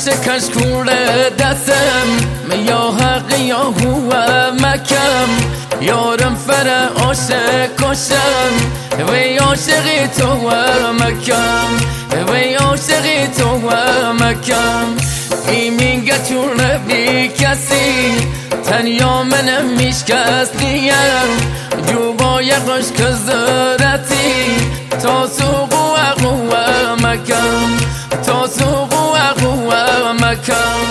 کشکور دستم یا حق یا هو مکم یارم فر عاشق کشم وی عاشقی تو و مکم وی عاشقی تو و مکم ایمینگه چون بی کسی تنیا منم میشکست دیم جوبای قش کزرتی تا سوق و قوه مکم تا سوق و قوه مکم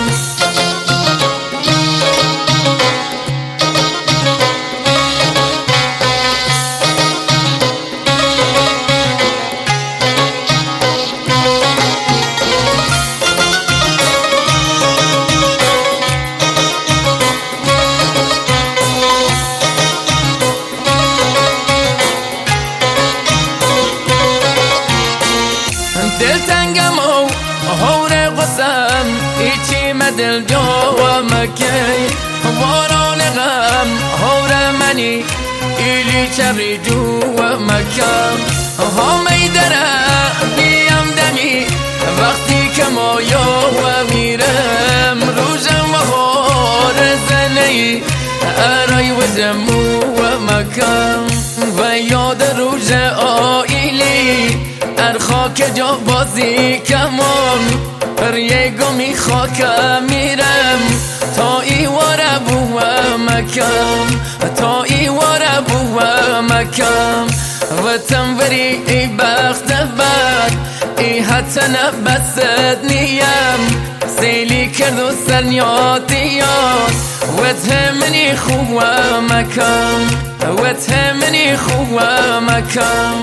دل تنگم و هور قسم ایچی مدل جوا مکی واران غم هور منی ایلی چری جوا مکم ها میدره بیم دمی وقتی که ما یا میرم روزم و هور زنی ارای و زمو و مکم و یاد روز آیلی در خاک جا بازی کمان هر یکو می خاکم میرم تا ایوار بو مکم تا ایوار بو مکم و تنوری ای بخت بد ای حتی نبست نیم سیلی کرد و سرنیاتیات و تمنی خوب مکم و تمنی خوب مکم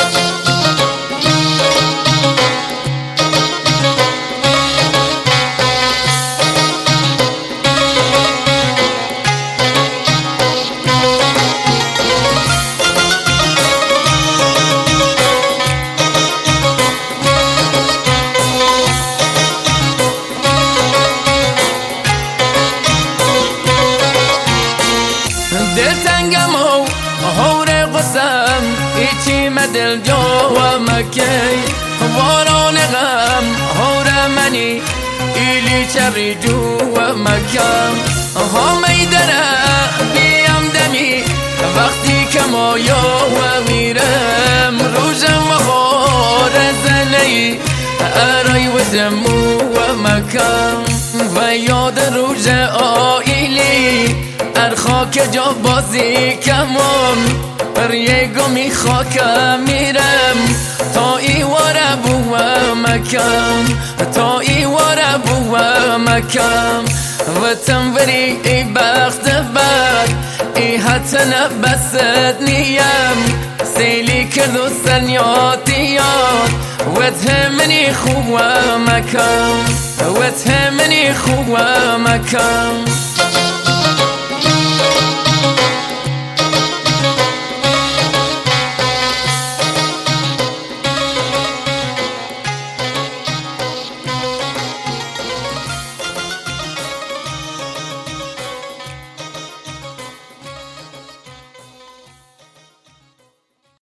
دل تنگم و هور قسم ایچی مدل جوا مکی واران غم هور منی ایلی چری جوا مکم ها میدره بیم دمی وقتی که ما یا میرم روزم و خور زنی ارای و زمو و مکم و یاد روز آیلی در خاک جا بازی کمان هر یکو می خاکم میرم تا ایوار بو مکم تا ایوار بو مکم و تنوری ای بخت بد ای حتی نبست نیم سیلی کرد و سرنیاتیات و تمنی خوب مکم و تمنی خوب مکم